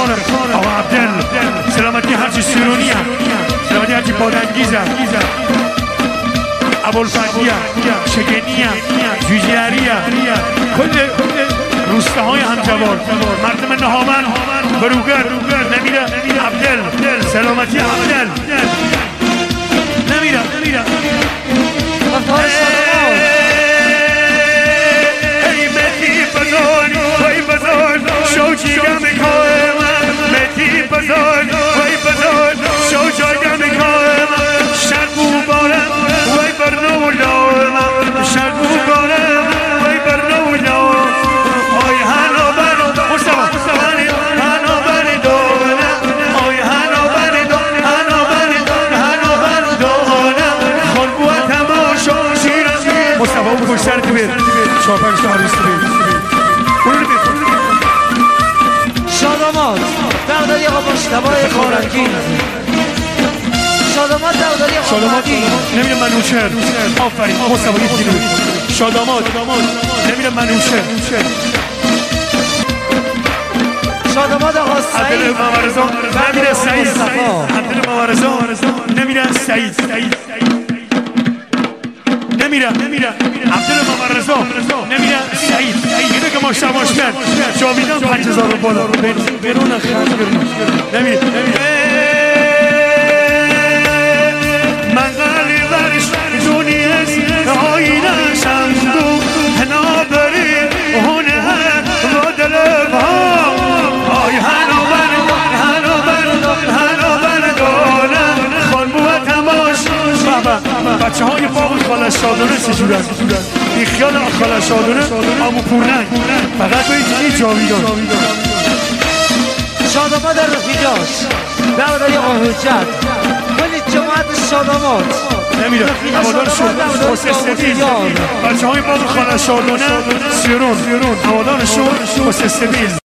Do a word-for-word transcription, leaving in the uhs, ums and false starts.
افتخارم آقا عبدل سلامتی هرچی سیرونی هم سلامتی هرچی بادنگیز هم ابوالفتحی هم شگنی هم جوجیاری هم کل روستاهای همجوار مردم نهامن بروگر نمیره عبدل سلامتی عبدل نمیره نمیره ای مهدی بزرگ وای بزرگ شو جیگم کارم مهدی بزرگ وای بزرگ شو جیگم کارم شرگو بارم وای برنو لارم شرگو بارم وای برنو لارم آی هنو بر مصطفی هنو بر دارم آی هنو بر دارم هنو بر هنو بر دارم خلقو تماشا شیرم مصطفی اون خوش سر کبیر چهار پنج تا عروس کبیر اون رو بید شادامات بغدادی آقا مجتبی خورنگی شادامات بغدادی آقا شادامات نمیره منوچهر آفرین مصطفی یک کیلو شادامات نمیره منوچهر شادامات آقا سعید عبدل مورزان نمیره سعید عبدل مورزان نمیره سعید نمیره نمیره عبدل مورزان نمیره سعید اینه که ما شماش کرد جاویدان پنج هزار رو بالا برون خرج بریم نمیره من قلی برش دونیست آینه شمدو هنا بری هونه و دلب ها آی هنو بر هنو بر هنو بر دارم خانبو و تماش بچه های باقی خاله شادانه چجور هست این خیال خاله شادانه آمو پورنگ فقط باید این جاویدان شادامات رفیقاش بغدادی آقا حجت کلی جماعت شادامات نمیره هوادار شد حسین سبیل بچه های باقی خاله شادانه سیرون هوادار شد حسین سبیل